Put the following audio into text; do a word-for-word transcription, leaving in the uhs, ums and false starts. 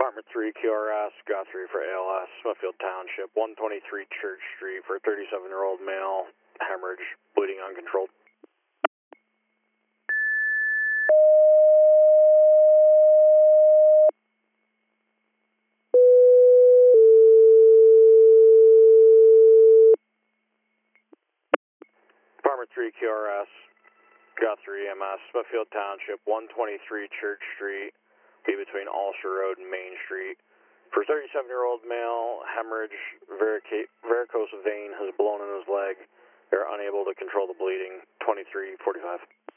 Department three Q R S, Guthrie for A L S, Smithfield Township, one twenty-three Church Street for a thirty-seven-year-old male, hemorrhage, bleeding uncontrolled. Department three Q R S, Guthrie E M S, Smithfield Township, one twenty-three Church Street, be between Alsher Road and Main Street. For a thirty-seven-year-old male, hemorrhage, varica varicose vein has blown in his leg. They're unable to control the bleeding. twenty-three forty-five.